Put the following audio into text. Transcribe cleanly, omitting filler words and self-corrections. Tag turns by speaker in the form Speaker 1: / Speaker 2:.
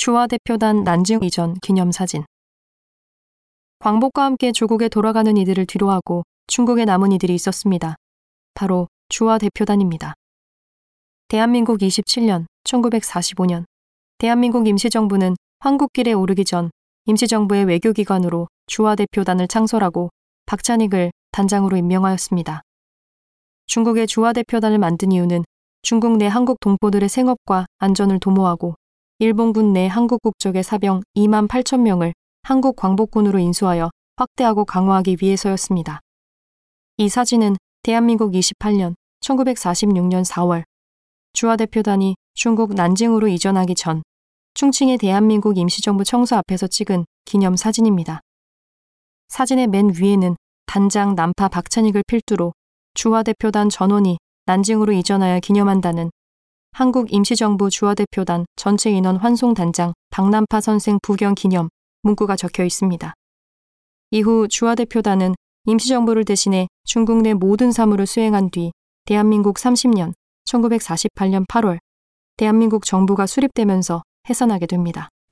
Speaker 1: 주화 대표단 난징 이전 기념사진. 광복과 함께 조국에 돌아가는 이들을 뒤로하고 중국에 남은 이들이 있었습니다. 바로 주화 대표단입니다. 대한민국 27년 1945년 대한민국 임시정부는 황국길에 오르기 전 임시정부의 외교기관으로 주화 대표단을 창설하고 박찬익을 단장으로 임명하였습니다. 중국의 주화 대표단을 만든 이유는 중국 내 한국 동포들의 생업과 안전을 도모하고 일본군 내 한국 국적의 사병 2만 8천 명을 한국 광복군으로 인수하여 확대하고 강화하기 위해서였습니다. 이 사진은 대한민국 28년 1946년 4월 주화 대표단이 중국 난징으로 이전하기 전 충칭의 대한민국 임시정부 청사 앞에서 찍은 기념 사진입니다. 사진의 맨 위에는 단장 남파 박찬익을 필두로 주화 대표단 전원이 난징으로 이전하여 기념한다는 한국 임시정부 주화 대표단 전체 인원 환송 단장 박남파 선생 부경 기념 문구가 적혀 있습니다. 이후 주화 대표단은 임시정부를 대신해 중국 내 모든 사무를 수행한 뒤 대한민국 30년 1948년 8월 대한민국 정부가 수립되면서 해산하게 됩니다.